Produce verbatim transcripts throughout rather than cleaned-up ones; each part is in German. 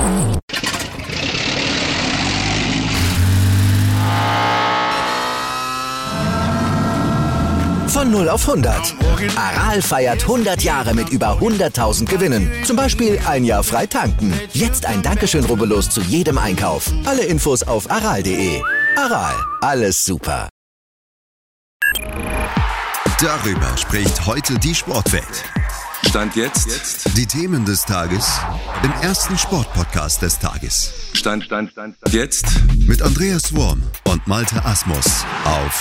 Von null auf hundert. Aral feiert hundert Jahre mit über hunderttausend Gewinnen. Zum Beispiel ein Jahr frei tanken. Jetzt ein Dankeschön, rubbellos zu jedem Einkauf. Alle Infos auf aral punkt de. Aral, alles super. Darüber spricht heute die Sportwelt. Stand jetzt. Die Themen des Tages im ersten Sportpodcast des Tages. Stand, Stand, Stand, Stand. Jetzt. Mit Andreas Worm und Malte Asmus auf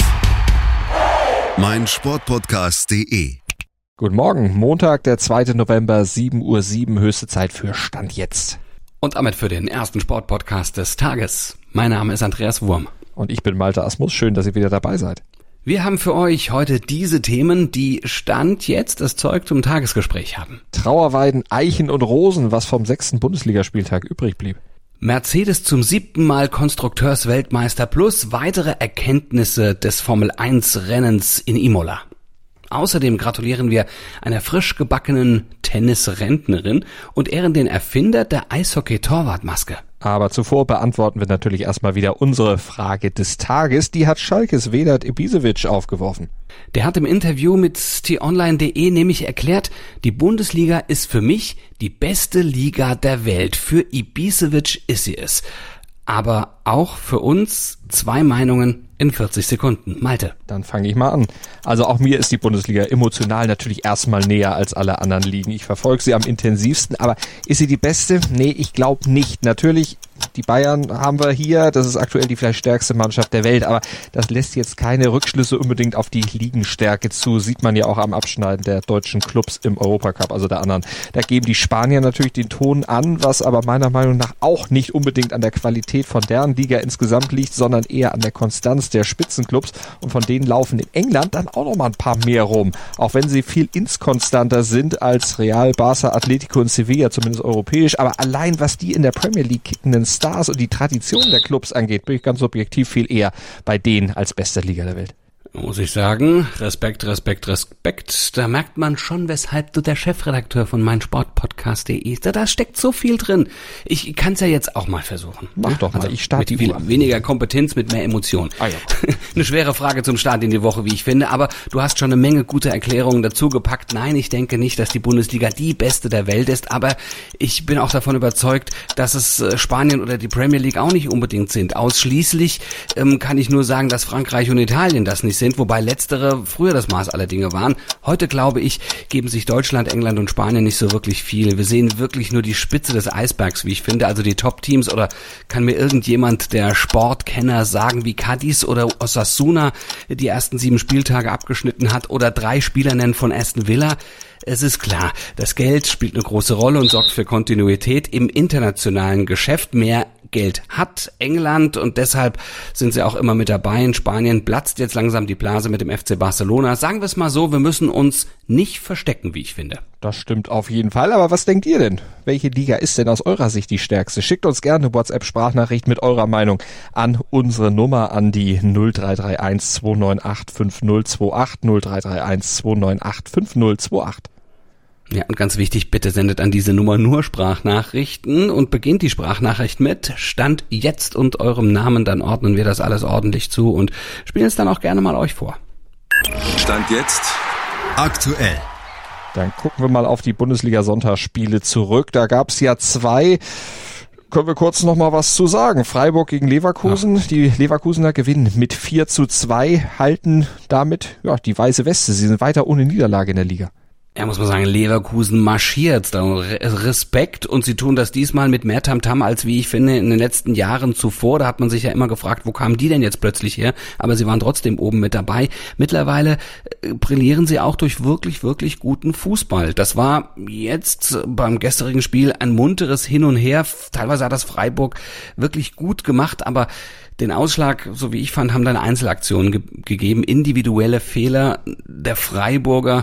meinsportpodcast punkt de. Guten Morgen, Montag, der zweite November, sieben Uhr sieben, höchste Zeit für Stand jetzt. Und damit für den ersten Sportpodcast des Tages. Mein Name ist Andreas Worm. Und ich bin Malte Asmus, schön, dass ihr wieder dabei seid. Wir haben für euch heute diese Themen, die Stand jetzt das Zeug zum Tagesgespräch haben. Trauerweiden, Eichen und Rosen, was vom sechsten Bundesligaspieltag übrig blieb. Mercedes zum siebten Mal Konstrukteursweltmeister plus weitere Erkenntnisse des Formel eins Rennens in Imola. Außerdem gratulieren wir einer frisch gebackenen Tennisrentnerin und ehren den Erfinder der Eishockey-Torwartmaske. Aber zuvor beantworten wir natürlich erstmal wieder unsere Frage des Tages. Die hat Schalkes Vedat Ibišević aufgeworfen. Der hat im Interview mit t online punkt de nämlich erklärt, die Bundesliga ist für mich die beste Liga der Welt. Für Ibišević ist sie es. Aber auch für uns zwei Meinungen in vierzig Sekunden. Malte. Dann fange ich mal an. Also auch mir ist die Bundesliga emotional natürlich erstmal näher als alle anderen Ligen. Ich verfolge sie am intensivsten, aber ist sie die beste? Nee, ich glaube nicht. Natürlich, die Bayern haben wir hier, das ist aktuell die vielleicht stärkste Mannschaft der Welt, aber das lässt jetzt keine Rückschlüsse unbedingt auf die Ligenstärke zu. Sieht man ja auch am Abschneiden der deutschen Clubs im Europacup, also der anderen. Da geben die Spanier natürlich den Ton an, was aber meiner Meinung nach auch nicht unbedingt an der Qualität von deren Liga insgesamt liegt, sondern eher an der Konstanz der Spitzenclubs, und von denen laufen in England dann auch noch mal ein paar mehr rum, auch wenn sie viel inskonstanter sind als Real, Barca, Atletico und Sevilla, zumindest europäisch, aber allein was die in der Premier League kickenden Stars und die Tradition der Clubs angeht, bin ich ganz objektiv viel eher bei denen als bester Liga der Welt. Muss ich sagen, Respekt, Respekt, Respekt. Da merkt man schon, weshalb du der Chefredakteur von meinsportpodcast punkt de ist. Da, da steckt so viel drin. Ich kann es ja jetzt auch mal versuchen. Mach doch mal, also ich starte mit die viel Uhr. Weniger Kompetenz, mit mehr Emotion. Ah, ja. Eine schwere Frage zum Start in die Woche, wie ich finde, aber du hast schon eine Menge gute Erklärungen dazu gepackt. Nein, ich denke nicht, dass die Bundesliga die beste der Welt ist, aber ich bin auch davon überzeugt, dass es Spanien oder die Premier League auch nicht unbedingt sind. Ausschließlich ähm, kann ich nur sagen, dass Frankreich und Italien das nicht sind, wobei letztere früher das Maß aller Dinge waren. Heute, glaube ich, geben sich Deutschland, England und Spanien nicht so wirklich viel. Wir sehen wirklich nur die Spitze des Eisbergs, wie ich finde, also die Top-Teams. Oder kann mir irgendjemand, der Sportkenner, sagen, wie Cadiz oder Osasuna die ersten sieben Spieltage abgeschnitten hat, oder drei Spieler nennen von Aston Villa? Es ist klar, das Geld spielt eine große Rolle und sorgt für Kontinuität im internationalen Geschäft. Mehr Geld hat England und deshalb sind sie auch immer mit dabei. In Spanien platzt jetzt langsam die Blase mit dem F C Barcelona. Sagen wir es mal so, wir müssen uns nicht verstecken, wie ich finde. Das stimmt auf jeden Fall, aber was denkt ihr denn? Welche Liga ist denn aus eurer Sicht die stärkste? Schickt uns gerne eine WhatsApp-Sprachnachricht mit eurer Meinung an unsere Nummer, an die null drei drei eins zwei neun acht fünf null zwei acht, null drei drei eins zwei neun acht fünf null zwei acht. Ja, und ganz wichtig, bitte sendet an diese Nummer nur Sprachnachrichten und beginnt die Sprachnachricht mit Stand jetzt und eurem Namen, dann ordnen wir das alles ordentlich zu und spielen es dann auch gerne mal euch vor. Stand jetzt. Aktuell. Dann gucken wir mal auf die Bundesliga-Sonntagsspiele zurück. Da gab's ja zwei. Können wir kurz noch mal was zu sagen. Freiburg gegen Leverkusen. Ja. Die Leverkusener gewinnen mit vier zu zwei, halten damit ja die weiße Weste. Sie sind weiter ohne Niederlage in der Liga. Ja, muss man sagen, Leverkusen marschiert. Respekt, und sie tun das diesmal mit mehr Tamtam als, wie ich finde, in den letzten Jahren zuvor. Da hat man sich ja immer gefragt, wo kamen die denn jetzt plötzlich her? Aber sie waren trotzdem oben mit dabei. Mittlerweile äh, brillieren sie auch durch wirklich, wirklich guten Fußball. Das war jetzt beim gestrigen Spiel ein munteres Hin und Her. Teilweise hat das Freiburg wirklich gut gemacht, aber den Ausschlag, so wie ich fand, haben dann Einzelaktionen ge- gegeben, individuelle Fehler der Freiburger,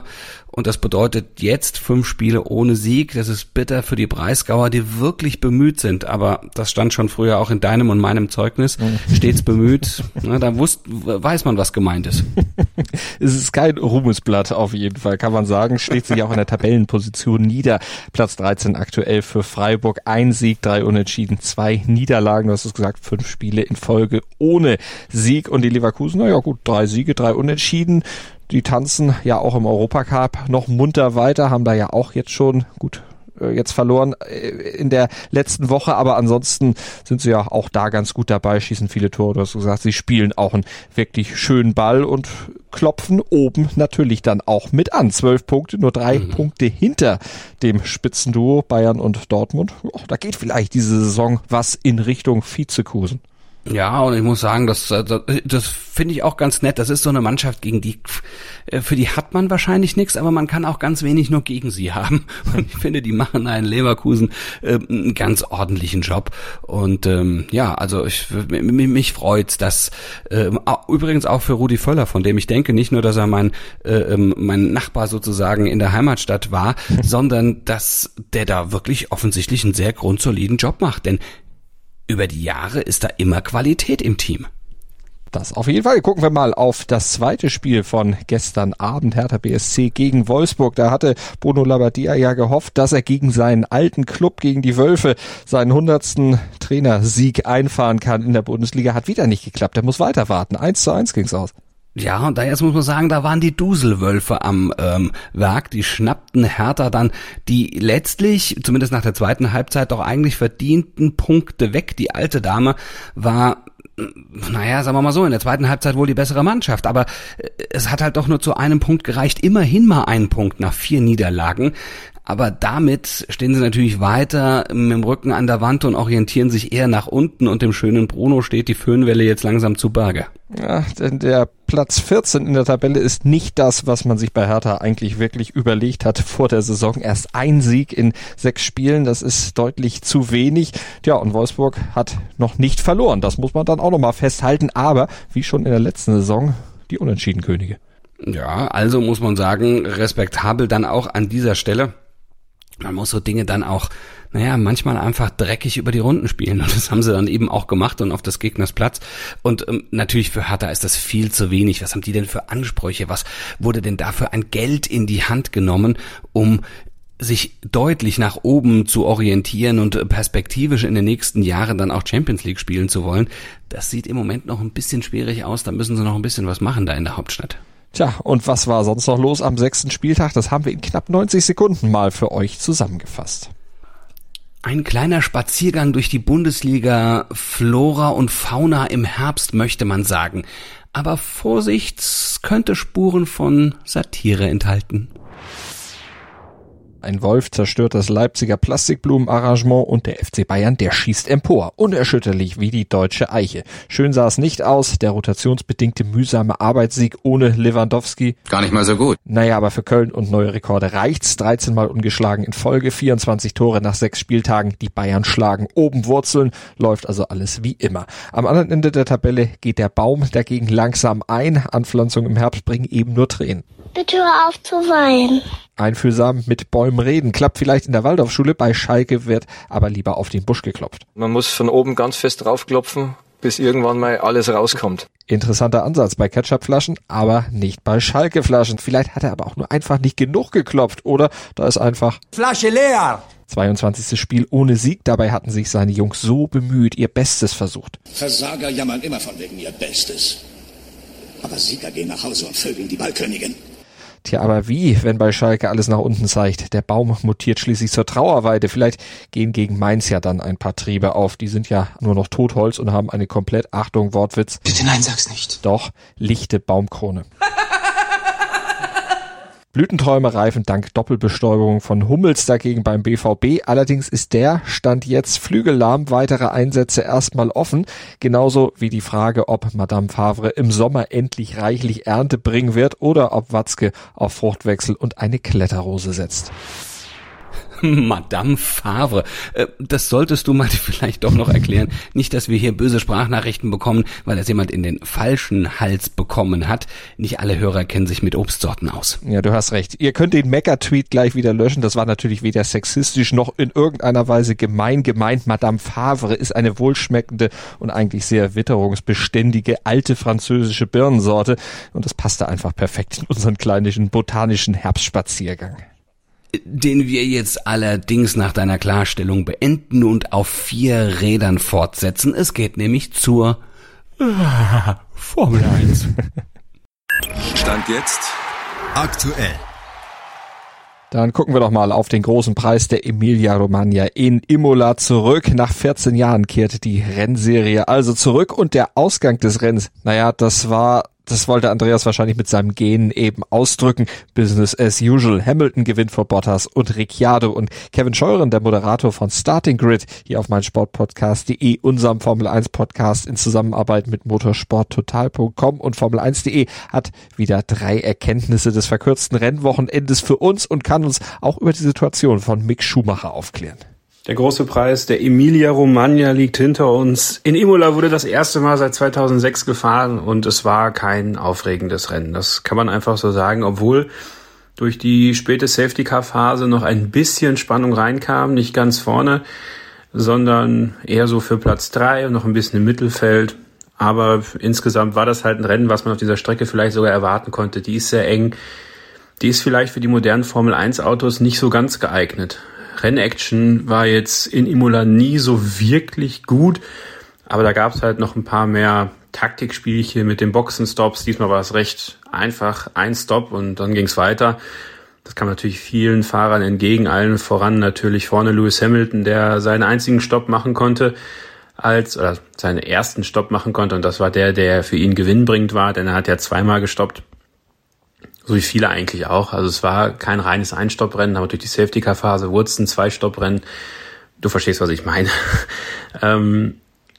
Und das bedeutet jetzt fünf Spiele ohne Sieg. Das ist bitter für die Breisgauer, die wirklich bemüht sind. Aber das stand schon früher auch in deinem und meinem Zeugnis. Stets bemüht. Na, da wusst, weiß man, was gemeint ist. Es ist kein Ruhmesblatt auf jeden Fall, kann man sagen. Steht sich auch in der Tabellenposition nieder. Platz dreizehn aktuell für Freiburg. Ein Sieg, drei Unentschieden, zwei Niederlagen. Du hast es gesagt, fünf Spiele in Folge ohne Sieg. Und die Leverkusen, naja gut, drei Siege, drei Unentschieden. Die tanzen ja auch im Europacup noch munter weiter, haben da ja auch jetzt schon, gut, jetzt verloren in der letzten Woche, aber ansonsten sind sie ja auch da ganz gut dabei, schießen viele Tore, du hast gesagt, sie spielen auch einen wirklich schönen Ball und klopfen oben natürlich dann auch mit an. Zwölf Punkte, nur drei mhm. Punkte hinter dem Spitzenduo Bayern und Dortmund. Oh, da geht vielleicht diese Saison was in Richtung Vizekusen. Ja, und ich muss sagen, das, das, das finde ich auch ganz nett. Das ist so eine Mannschaft, gegen die, für die hat man wahrscheinlich nichts, aber man kann auch ganz wenig nur gegen sie haben. Und ich finde, die machen einen Leverkusen äh, einen ganz ordentlichen Job. Und ähm, ja, also ich, mich, mich freut's, dass äh, übrigens auch für Rudi Völler, von dem ich denke, nicht nur, dass er mein äh, mein Nachbar sozusagen in der Heimatstadt war, sondern dass der da wirklich offensichtlich einen sehr grundsoliden Job macht. Denn über die Jahre ist da immer Qualität im Team. Das auf jeden Fall. Gucken wir mal auf das zweite Spiel von gestern Abend, Hertha B S C gegen Wolfsburg. Da hatte Bruno Labbadia ja gehofft, dass er gegen seinen alten Club, gegen die Wölfe, seinen hundertsten Trainersieg einfahren kann in der Bundesliga. Hat wieder nicht geklappt. Er muss weiter warten. eins zu eins ging's aus. Ja, und da jetzt muss man sagen, da waren die Duselwölfe am ähm, Werk, die schnappten Hertha dann die letztlich, zumindest nach der zweiten Halbzeit, doch eigentlich verdienten Punkte weg. Die alte Dame war, naja, sagen wir mal so, in der zweiten Halbzeit wohl die bessere Mannschaft, aber es hat halt doch nur zu einem Punkt gereicht, immerhin mal einen Punkt nach vier Niederlagen. Aber damit stehen sie natürlich weiter mit dem Rücken an der Wand und orientieren sich eher nach unten und dem schönen Bruno steht die Föhnwelle jetzt langsam zu Berge. Ja, denn der Platz vierzehn in der Tabelle ist nicht das, was man sich bei Hertha eigentlich wirklich überlegt hat vor der Saison. Erst ein Sieg in sechs Spielen, das ist deutlich zu wenig. Tja, und Wolfsburg hat noch nicht verloren. Das muss man dann auch nochmal festhalten. Aber, wie schon in der letzten Saison, die Unentschiedenkönige. Ja, also muss man sagen, respektabel dann auch an dieser Stelle. Man muss so Dinge dann auch, naja, manchmal einfach dreckig über die Runden spielen. Und das haben sie dann eben auch gemacht und auf des Gegners Platz. Und ähm, natürlich für Hertha ist das viel zu wenig. Was haben die denn für Ansprüche? Was wurde denn dafür an Geld in die Hand genommen, um sich deutlich nach oben zu orientieren und perspektivisch in den nächsten Jahren dann auch Champions League spielen zu wollen? Das sieht im Moment noch ein bisschen schwierig aus. Da müssen sie noch ein bisschen was machen da in der Hauptstadt. Tja, und was war sonst noch los am sechsten Spieltag? Das haben wir in knapp neunzig Sekunden mal für euch zusammengefasst. Ein kleiner Spaziergang durch die Bundesliga, Flora und Fauna im Herbst, möchte man sagen. Aber Vorsicht, es könnte Spuren von Satire enthalten. Ein Wolf zerstört das Leipziger Plastikblumenarrangement und der F C Bayern, der schießt empor. Unerschütterlich wie die deutsche Eiche. Schön sah es nicht aus, der rotationsbedingte mühsame Arbeitssieg ohne Lewandowski. Gar nicht mal so gut. Naja, aber für Köln und neue Rekorde reicht's. dreizehn Mal ungeschlagen in Folge, vierundzwanzig Tore nach sechs Spieltagen. Die Bayern schlagen oben Wurzeln, läuft also alles wie immer. Am anderen Ende der Tabelle geht der Baum dagegen langsam ein. Anpflanzungen im Herbst bringen eben nur Tränen. Bitte hör auf zu weinen. Einfühlsam mit Bäumen reden. Klappt vielleicht in der Waldorfschule, bei Schalke wird aber lieber auf den Busch geklopft. Man muss von oben ganz fest draufklopfen, bis irgendwann mal alles rauskommt. Interessanter Ansatz bei Ketchupflaschen, aber nicht bei Schalke-Flaschen. Vielleicht hat er aber auch nur einfach nicht genug geklopft, oder da ist einfach Flasche leer. zweiundzwanzigstes Spiel ohne Sieg. Dabei hatten sich seine Jungs so bemüht, ihr Bestes versucht. Versager jammern immer von wegen ihr Bestes. Aber Sieger gehen nach Hause und vögeln die Ballkönigin. Tja, aber wie, wenn bei Schalke alles nach unten zeigt? Der Baum mutiert schließlich zur Trauerweide. Vielleicht gehen gegen Mainz ja dann ein paar Triebe auf. Die sind ja nur noch Totholz und haben eine komplett, Achtung, Wortwitz. Bitte nein, sag's nicht. Doch, lichte Baumkrone. Blütenträume reifen dank Doppelbestäubung von Hummels dagegen beim B V B. Allerdings ist der Stand jetzt flügellahm, weitere Einsätze erstmal offen. Genauso wie die Frage, ob Madame Favre im Sommer endlich reichlich Ernte bringen wird oder ob Watzke auf Fruchtwechsel und eine Kletterrose setzt. Madame Favre. Das solltest du mal vielleicht doch noch erklären. Nicht, dass wir hier böse Sprachnachrichten bekommen, weil das jemand in den falschen Hals bekommen hat. Nicht alle Hörer kennen sich mit Obstsorten aus. Ja, du hast recht. Ihr könnt den Mecker-Tweet gleich wieder löschen. Das war natürlich weder sexistisch noch in irgendeiner Weise gemein gemeint. Madame Favre ist eine wohlschmeckende und eigentlich sehr witterungsbeständige alte französische Birnensorte. Und das passte einfach perfekt in unseren kleinen botanischen Herbstspaziergang. Den wir jetzt allerdings nach deiner Klarstellung beenden und auf vier Rädern fortsetzen. Es geht nämlich zur äh, Formel eins. Stand jetzt aktuell. Dann gucken wir doch mal auf den großen Preis der Emilia-Romagna in Imola zurück. Nach vierzehn Jahren kehrte die Rennserie also zurück und der Ausgang des Rennens, naja, das war... Das wollte Andreas wahrscheinlich mit seinem Gehen eben ausdrücken. Business as usual. Hamilton gewinnt vor Bottas und Ricciardo. Und Kevin Scheuren, der Moderator von Starting Grid, hier auf meinsportpodcast punkt de, unserem Formel eins Podcast in Zusammenarbeit mit motorsporttotal punkt com und Formel eins punkt de, hat wieder drei Erkenntnisse des verkürzten Rennwochenendes für uns und kann uns auch über die Situation von Mick Schumacher aufklären. Der große Preis der Emilia-Romagna liegt hinter uns. In Imola wurde das erste Mal seit zweitausendsechs gefahren und es war kein aufregendes Rennen. Das kann man einfach so sagen, obwohl durch die späte Safety-Car-Phase noch ein bisschen Spannung reinkam. Nicht ganz vorne, sondern eher so für Platz drei und noch ein bisschen im Mittelfeld. Aber insgesamt war das halt ein Rennen, was man auf dieser Strecke vielleicht sogar erwarten konnte. Die ist sehr eng. Die ist vielleicht für die modernen Formel eins Autos nicht so ganz geeignet. Rennaction war jetzt in Imola nie so wirklich gut, aber da gab es halt noch ein paar mehr Taktikspielchen mit den Boxenstops. Diesmal war es recht einfach, ein Stop und dann ging es weiter. Das kam natürlich vielen Fahrern entgegen, allen voran natürlich vorne Lewis Hamilton, der seinen einzigen Stopp machen konnte, als oder seinen ersten Stopp machen konnte und das war der, der für ihn gewinnbringend war, denn er hat ja zweimal gestoppt. So wie viele eigentlich auch. Also es war kein reines Ein-Stopp-Rennen, aber durch die Safety-Car-Phase wurde es ein Zwei-Stopp-Rennen. Du verstehst, was ich meine. ähm,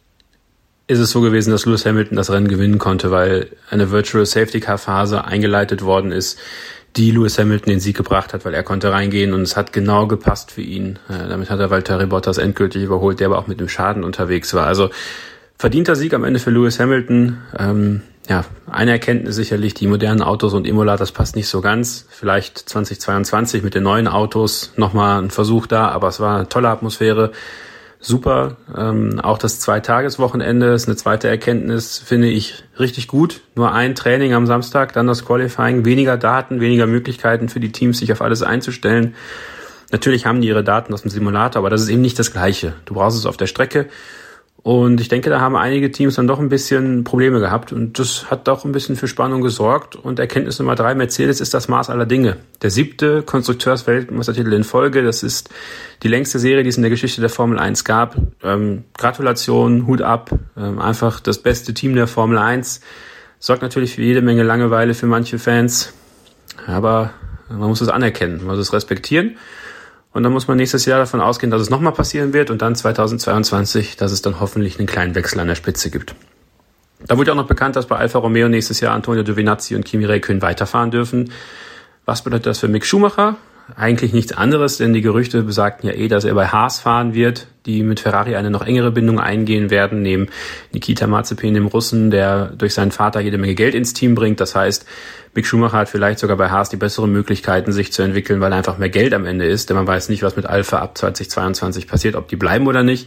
ist es so gewesen, dass Lewis Hamilton das Rennen gewinnen konnte, weil eine Virtual Safety-Car-Phase eingeleitet worden ist, die Lewis Hamilton den Sieg gebracht hat, weil er konnte reingehen und es hat genau gepasst für ihn. Äh, damit hat er Valtteri Bottas endgültig überholt, der aber auch mit dem Schaden unterwegs war. Also verdienter Sieg am Ende für Lewis Hamilton. Ähm, Ja, eine Erkenntnis sicherlich, die modernen Autos und Imola, das passt nicht so ganz. Vielleicht zweitausendzweiundzwanzig mit den neuen Autos nochmal ein Versuch da, aber es war eine tolle Atmosphäre, super. Ähm, auch das Zweitageswochenende ist eine zweite Erkenntnis, finde ich richtig gut. Nur ein Training am Samstag, dann das Qualifying, weniger Daten, weniger Möglichkeiten für die Teams, sich auf alles einzustellen. Natürlich haben die ihre Daten aus dem Simulator, aber das ist eben nicht das Gleiche. Du brauchst es auf der Strecke. Und ich denke, da haben einige Teams dann doch ein bisschen Probleme gehabt und das hat doch ein bisschen für Spannung gesorgt. Und Erkenntnis Nummer drei, Mercedes ist das Maß aller Dinge. Der siebte Konstrukteursweltmeistertitel in Folge, das ist die längste Serie, die es in der Geschichte der Formel eins gab. Ähm, Gratulation, Hut ab, ähm, einfach das beste Team der Formel eins. Sorgt natürlich für jede Menge Langeweile für manche Fans, aber man muss es anerkennen, man muss es respektieren. Und dann muss man nächstes Jahr davon ausgehen, dass es nochmal passieren wird und dann zweitausendzweiundzwanzig, dass es dann hoffentlich einen kleinen Wechsel an der Spitze gibt. Da wurde auch noch bekannt, dass bei Alfa Romeo nächstes Jahr Antonio Giovinazzi und Kimi Räikkönen weiterfahren dürfen. Was bedeutet das für Mick Schumacher? Eigentlich nichts anderes, denn die Gerüchte besagten ja eh, dass er bei Haas fahren wird, die mit Ferrari eine noch engere Bindung eingehen werden, neben Nikita Mazepin, dem Russen, der durch seinen Vater jede Menge Geld ins Team bringt. Das heißt, Mick Schumacher hat vielleicht sogar bei Haas die besseren Möglichkeiten, sich zu entwickeln, weil einfach mehr Geld am Ende ist, denn man weiß nicht, was mit Alfa ab zweitausendzweiundzwanzig passiert, ob die bleiben oder nicht.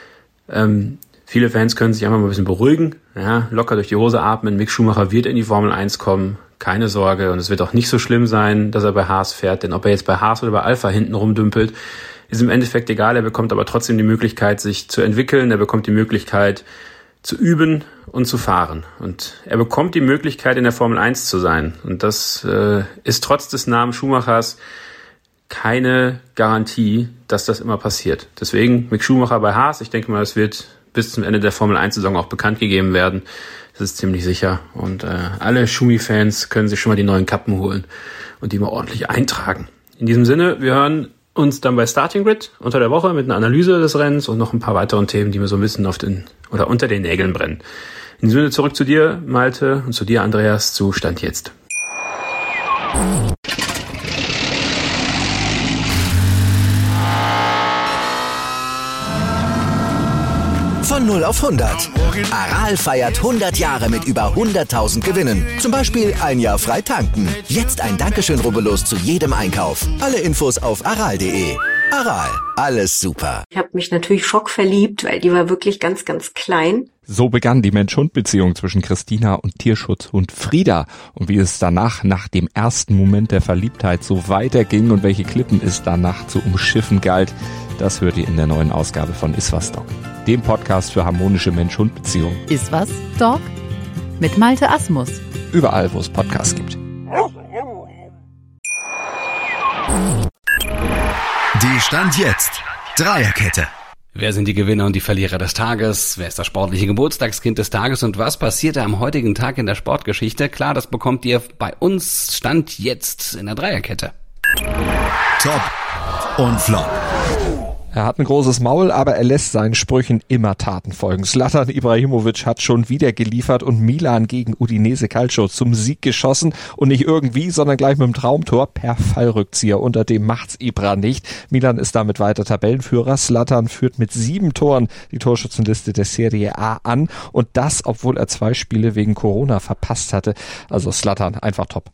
Ähm, viele Fans können sich einfach mal ein bisschen beruhigen, ja, locker durch die Hose atmen. Mick Schumacher wird in die Formel eins kommen, keine Sorge. Und es wird auch nicht so schlimm sein, dass er bei Haas fährt, denn ob er jetzt bei Haas oder bei Alfa hinten rumdümpelt, ist im Endeffekt egal. Er bekommt aber trotzdem die Möglichkeit, sich zu entwickeln. Er bekommt die Möglichkeit, zu üben und zu fahren. Und er bekommt die Möglichkeit, in der Formel eins zu sein. Und das äh, ist trotz des Namens Schumachers keine Garantie, dass das immer passiert. Deswegen Mick Schumacher bei Haas. Ich denke mal, es wird bis zum Ende der Formel eins Saison auch bekannt gegeben werden. Das ist ziemlich sicher. Und äh, alle Schumi-Fans können sich schon mal die neuen Kappen holen und die mal ordentlich eintragen. In diesem Sinne, wir hören uns dann bei Starting Grid unter der Woche mit einer Analyse des Rennens und noch ein paar weiteren Themen, die mir so ein bisschen auf den oder unter den Nägeln brennen. In diesem Sinne zurück zu dir, Malte, und zu dir, Andreas, zu Stand jetzt. Von null auf hundert. Aral feiert hundert Jahre mit über hunderttausend Gewinnen. Zum Beispiel ein Jahr frei tanken. Jetzt ein Dankeschön, rubbellos zu jedem Einkauf. Alle Infos auf aral punkt de. Aral, alles super. Ich habe mich natürlich schockverliebt, weil die war wirklich ganz, ganz klein. So begann die Mensch-Hund-Beziehung zwischen Christina und Tierschutzhund Frieda. Und wie es danach, nach dem ersten Moment der Verliebtheit, so weiterging und welche Klippen es danach zu umschiffen galt, das hört ihr in der neuen Ausgabe von Iswas Dog, dem Podcast für harmonische Mensch-Hund-Beziehungen. Iswas Dog mit Malte Asmus. Überall, wo es Podcasts gibt. Die Stand jetzt Dreierkette. Wer sind die Gewinner und die Verlierer des Tages? Wer ist das sportliche Geburtstagskind des Tages? Und was passierte am heutigen Tag in der Sportgeschichte? Klar, das bekommt ihr bei uns Stand jetzt in der Dreierkette. Top und Flop. Er hat ein großes Maul, aber er lässt seinen Sprüchen immer Taten folgen. Zlatan Ibrahimovic hat schon wieder geliefert und Milan gegen Udinese Calcio zum Sieg geschossen. Und nicht irgendwie, sondern gleich mit dem Traumtor per Fallrückzieher. Unter dem macht's Ibra nicht. Milan ist damit weiter Tabellenführer. Zlatan führt mit sieben Toren die Torschützenliste der Serie A an. Und das, obwohl er zwei Spiele wegen Corona verpasst hatte. Also Zlatan, einfach top.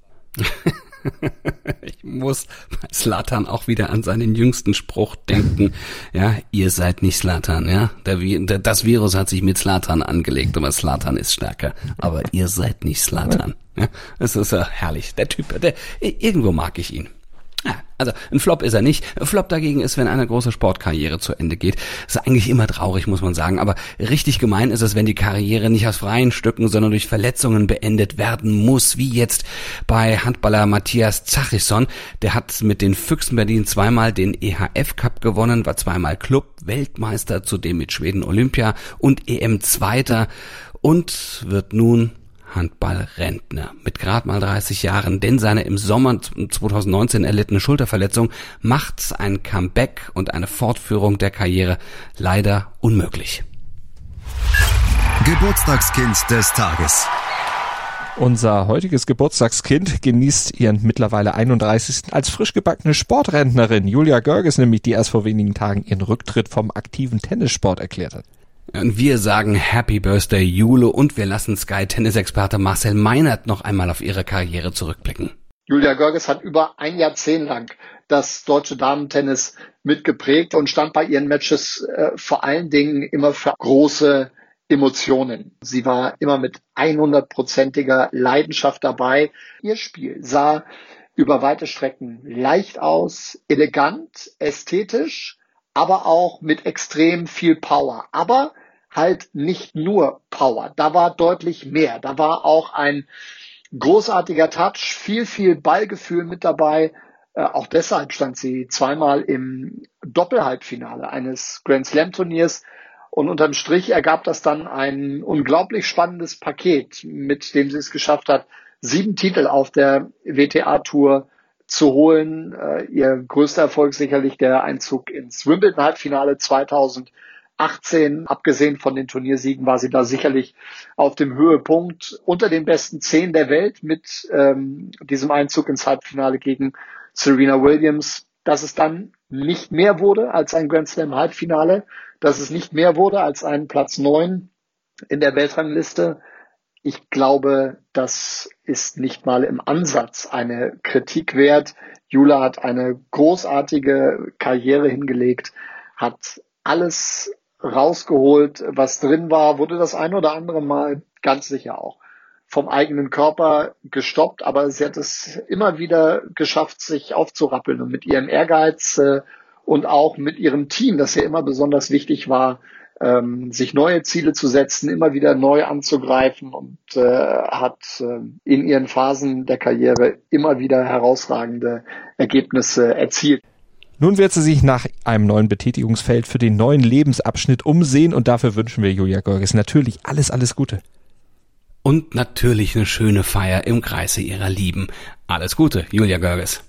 Ich muss bei Zlatan auch wieder an seinen jüngsten Spruch denken. Ja, ihr seid nicht Zlatan, ja. Der, der, das Virus hat sich mit Zlatan angelegt, aber Zlatan ist stärker. Aber ihr seid nicht Zlatan. Ja, das ist ja herrlich. Der Typ, der, irgendwo mag ich ihn. Ja, also ein Flop ist er nicht. Ein Flop dagegen ist, wenn eine große Sportkarriere zu Ende geht. Das ist eigentlich immer traurig, muss man sagen. Aber richtig gemein ist es, wenn die Karriere nicht aus freien Stücken, sondern durch Verletzungen beendet werden muss. Wie jetzt bei Handballer Matthias Zachisson. Der hat mit den Füchsen Berlin zweimal den E H F Cup gewonnen, war zweimal Club-Weltmeister, zudem mit Schweden Olympia und E M-Zweiter und wird nun Handballrentner mit gerade mal dreißig Jahren, denn seine im Sommer zwanzig neunzehn erlittene Schulterverletzung macht ein Comeback und eine Fortführung der Karriere leider unmöglich. Geburtstagskind des Tages. Unser heutiges Geburtstagskind genießt ihren mittlerweile einunddreißigsten als frisch gebackene Sportrentnerin. Julia Görges nämlich, die erst vor wenigen Tagen ihren Rücktritt vom aktiven Tennissport erklärt hat. Und wir sagen Happy Birthday Jule und wir lassen Sky-Tennisexperte Marcel Meinert noch einmal auf ihre Karriere zurückblicken. Julia Görges hat über ein Jahrzehnt lang das deutsche Damentennis mitgeprägt und stand bei ihren Matches äh, vor allen Dingen immer für große Emotionen. Sie war immer mit hundertprozentiger Leidenschaft dabei. Ihr Spiel sah über weite Strecken leicht aus, elegant, ästhetisch, aber auch mit extrem viel Power. Aber halt nicht nur Power. Da war deutlich mehr. Da war auch ein großartiger Touch, viel, viel Ballgefühl mit dabei. Äh, auch deshalb stand sie zweimal im Doppelhalbfinale eines Grand Slam Turniers. Und unterm Strich ergab das dann ein unglaublich spannendes Paket, mit dem sie es geschafft hat, sieben Titel auf der W T A-Tour zu holen. Äh, ihr größter Erfolg sicherlich der Einzug ins Wimbledon-Halbfinale zweitausendachtzehn. Abgesehen von den Turniersiegen war sie da sicherlich auf dem Höhepunkt unter den besten zehn der Welt mit ähm, diesem Einzug ins Halbfinale gegen Serena Williams. Dass es dann nicht mehr wurde als ein Grand Slam-Halbfinale, dass es nicht mehr wurde als ein Platz neun in der Weltrangliste. Ich glaube, das ist nicht mal im Ansatz eine Kritik wert. Jule hat eine großartige Karriere hingelegt, hat alles rausgeholt, was drin war, wurde das ein oder andere Mal ganz sicher auch vom eigenen Körper gestoppt, aber sie hat es immer wieder geschafft, sich aufzurappeln und mit ihrem Ehrgeiz äh, und auch mit ihrem Team, das ja immer besonders wichtig war, ähm, sich neue Ziele zu setzen, immer wieder neu anzugreifen und äh, hat äh, in ihren Phasen der Karriere immer wieder herausragende Ergebnisse erzielt. Nun wird sie sich nach einem neuen Betätigungsfeld für den neuen Lebensabschnitt umsehen und dafür wünschen wir Julia Görges natürlich alles, alles Gute. Und natürlich eine schöne Feier im Kreise ihrer Lieben. Alles Gute, Julia Görges.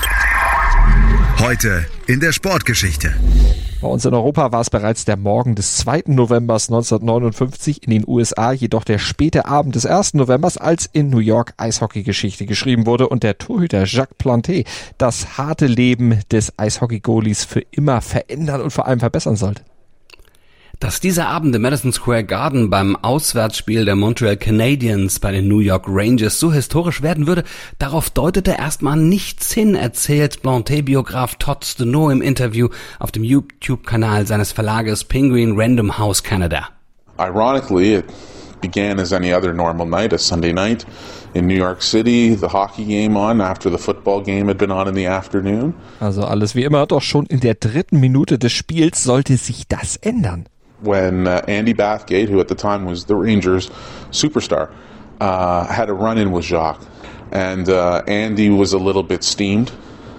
Heute in der Sportgeschichte. Bei uns in Europa war es bereits der Morgen des zweiten Novembers neunzehnhundertneunundfünfzig, in den U S A jedoch der späte Abend des ersten Novembers, als in New York Eishockey-Geschichte geschrieben wurde und der Torhüter Jacques Planté das harte Leben des Eishockey-Goalies für immer verändern und vor allem verbessern sollte. Dass dieser Abend im Madison Square Garden beim Auswärtsspiel der Montreal Canadiens bei den New York Rangers so historisch werden würde, darauf deutete erstmal nichts hin, erzählt Blanté-Biograf Todd Steneau im Interview auf dem YouTube-Kanal seines Verlages Penguin Random House Canada. Ironically, it began as any other normal night, a Sunday night in New York City, the hockey game on after the football game had been on in the afternoon. Also alles wie immer, doch schon in der dritten Minute des Spiels sollte sich das ändern. When uh, Andy Bathgate, who at the time was the Rangers superstar, uh, had a run-in with Jacques. And uh, Andy was a little bit steamed.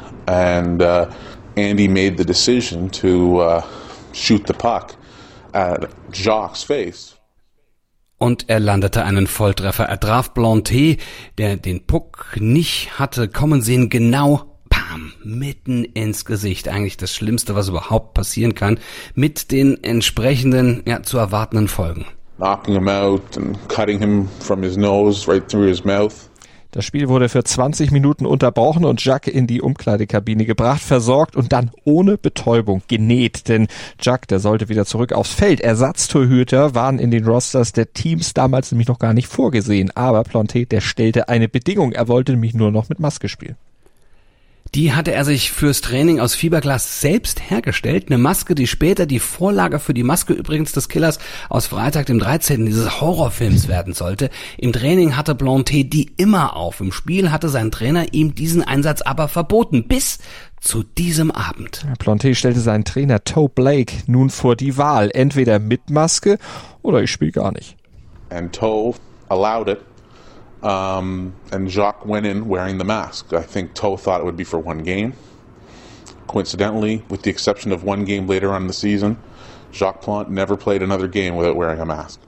And uh, Andy made the decision to uh, shoot the puck at Jacques' face. Und er landete einen Volltreffer. Er traf Blanté, der den Puck nicht hatte kommen sehen, genau Pam, mitten ins Gesicht. Eigentlich das Schlimmste, was überhaupt passieren kann, mit den entsprechenden, ja, zu erwartenden Folgen. Knocking him out and cutting him from his nose right through his mouth. Das Spiel wurde für zwanzig Minuten unterbrochen und Jacques in die Umkleidekabine gebracht, versorgt und dann ohne Betäubung genäht. Denn Jacques, der sollte wieder zurück aufs Feld. Ersatztorhüter waren in den Rosters der Teams damals nämlich noch gar nicht vorgesehen. Aber Blanté, der stellte eine Bedingung. Er wollte nämlich nur noch mit Maske spielen. Die hatte er sich fürs Training aus Fiberglas selbst hergestellt. Eine Maske, die später die Vorlage für die Maske übrigens des Killers aus Freitag dem dreizehnten dieses Horrorfilms werden sollte. Im Training hatte Blanté die immer auf. Im Spiel hatte sein Trainer ihm diesen Einsatz aber verboten. Bis zu diesem Abend. Blanté stellte seinen Trainer Toe Blake nun vor die Wahl. Entweder mit Maske oder ich spiele gar nicht. And Toe allowed it. Um, and Jacques went in wearing the mask. I think Toe thought it would be for one game. Coincidentally, with the exception of one game later on in the season, Jacques Plante never played another game without wearing a mask.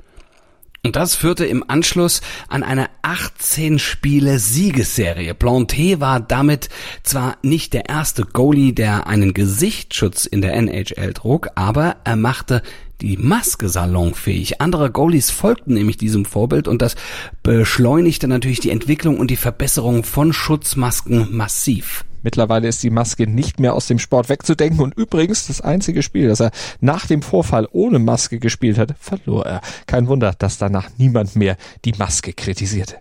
Und das führte im Anschluss an eine achtzehn Spiele Siegesserie. Blanté war damit zwar nicht der erste Goalie, der einen Gesichtsschutz in der N H L trug, aber er machte die Maske salonfähig. Andere Goalies folgten nämlich diesem Vorbild und das beschleunigte natürlich die Entwicklung und die Verbesserung von Schutzmasken massiv. Mittlerweile ist die Maske nicht mehr aus dem Sport wegzudenken und übrigens das einzige Spiel, das er nach dem Vorfall ohne Maske gespielt hat, verlor er. Kein Wunder, dass danach niemand mehr die Maske kritisierte.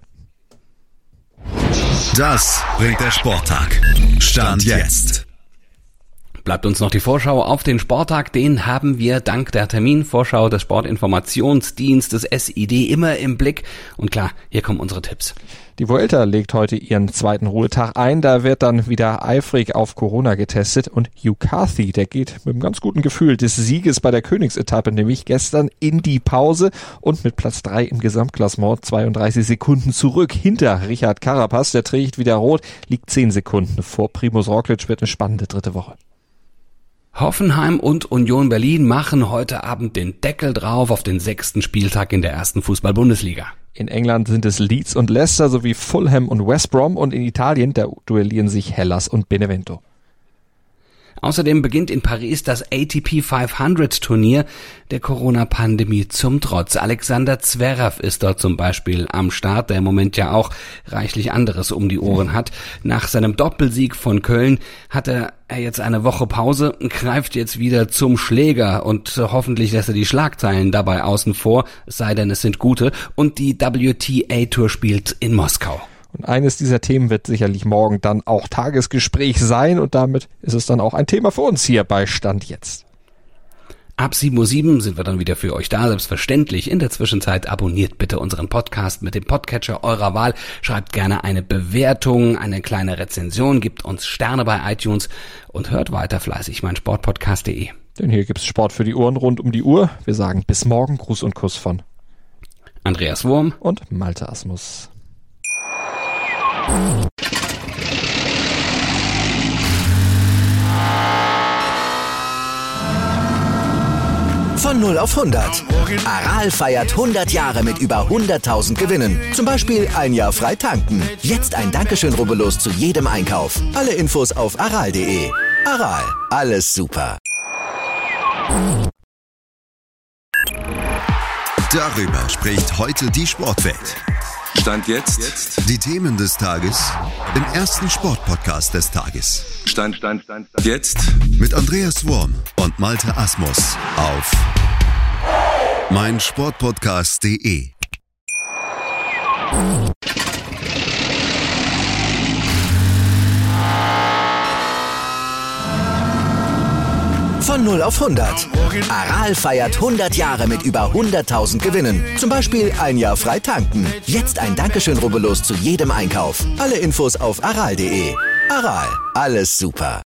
Das bringt der Sporttag. Stand jetzt. Bleibt uns noch die Vorschau auf den Sporttag. Den haben wir dank der Terminvorschau des Sportinformationsdienstes S I D immer im Blick. Und klar, hier kommen unsere Tipps. Die Vuelta legt heute ihren zweiten Ruhetag ein. Da wird dann wieder eifrig auf Corona getestet. Und Hugh Carthy, der geht mit einem ganz guten Gefühl des Sieges bei der Königsetappe, nämlich gestern in die Pause und mit Platz drei im Gesamtklassement zweiunddreißig Sekunden zurück hinter Richard Carapaz. Der trägt wieder rot, liegt zehn Sekunden vor Primož Roglič. Wird eine spannende dritte Woche. Hoffenheim und Union Berlin machen heute Abend den Deckel drauf auf den sechsten Spieltag in der ersten Fußball-Bundesliga. In England sind es Leeds und Leicester sowie Fulham und West Brom und in Italien, da duellieren sich Hellas und Benevento. Außerdem beginnt in Paris das A T P fünfhundert Turnier der Corona-Pandemie zum Trotz. Alexander Zverev ist dort zum Beispiel am Start, der im Moment ja auch reichlich anderes um die Ohren hat. Nach seinem Doppelsieg von Köln hatte er jetzt eine Woche Pause, greift jetzt wieder zum Schläger und hoffentlich lässt er die Schlagzeilen dabei außen vor, es sei denn es sind gute, und die W T A-Tour spielt in Moskau. Und eines dieser Themen wird sicherlich morgen dann auch Tagesgespräch sein und damit ist es dann auch ein Thema für uns hier bei Stand Jetzt. Ab sieben Uhr sieben sind wir dann wieder für euch da, selbstverständlich. In der Zwischenzeit abonniert bitte unseren Podcast mit dem Podcatcher eurer Wahl. Schreibt gerne eine Bewertung, eine kleine Rezension, gebt uns Sterne bei iTunes und hört weiter fleißig mein Sportpodcast punkt de. Denn hier gibt's Sport für die Ohren rund um die Uhr. Wir sagen bis morgen, Gruß und Kuss von Andreas Wurm und Malte Asmus. Von null auf hundert. Aral feiert hundert Jahre mit über hunderttausend Gewinnen. Zum Beispiel ein Jahr frei tanken. Jetzt ein Dankeschön, rubbellos zu jedem Einkauf. Alle Infos auf aral punkt de. Aral, alles super. Darüber spricht heute die Sportwelt. Stand jetzt. Die Themen des Tages im ersten Sportpodcast des Tages. Stand, Stand, Stand, Stand. Jetzt. Mit Andreas Wurm und Malte Asmus auf mein Sportpodcast punkt de. Von null auf hundert. Aral feiert hundert Jahre mit über hunderttausend Gewinnen. Zum Beispiel ein Jahr frei tanken. Jetzt ein Dankeschön, rubbellos zu jedem Einkauf. Alle Infos auf aral punkt de. Aral, alles super.